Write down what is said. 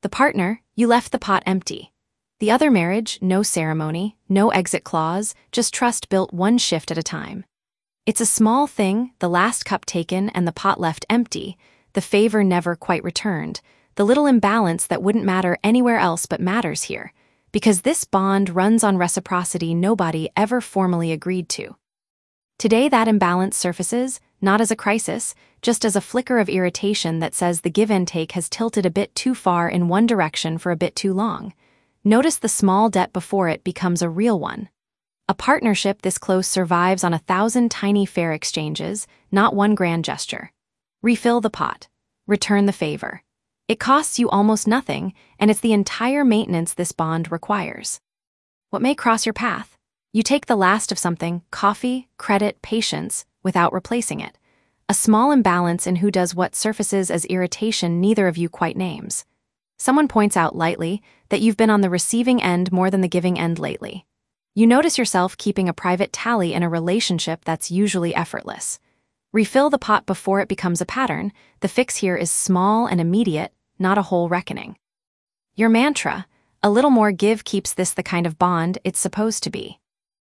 The partner, you left the pot empty. The other marriage, no ceremony, no exit clause, just trust built one shift at a time. It's a small thing, the last cup taken and the pot left empty, the favor never quite returned, the little imbalance that wouldn't matter anywhere else but matters here, because this bond runs on reciprocity nobody ever formally agreed to. Today that imbalance surfaces, not as a crisis, just as a flicker of irritation that says the give and take has tilted a bit too far in one direction for a bit too long. Notice the small debt before it becomes a real one. A partnership this close survives on 1,000 tiny fair exchanges, not one grand gesture. Refill the pot. Return the favor. It costs you almost nothing, and it's the entire maintenance this bond requires. What may cross your path? You take the last of something, coffee, credit, patience, without replacing it. A small imbalance in who does what surfaces as irritation neither of you quite names. Someone points out lightly that you've been on the receiving end more than the giving end lately. You notice yourself keeping a private tally in a relationship that's usually effortless. Refill the pot before it becomes a pattern. The fix here is small and immediate, not a whole reckoning. Your mantra, a little more give, keeps this the kind of bond it's supposed to be.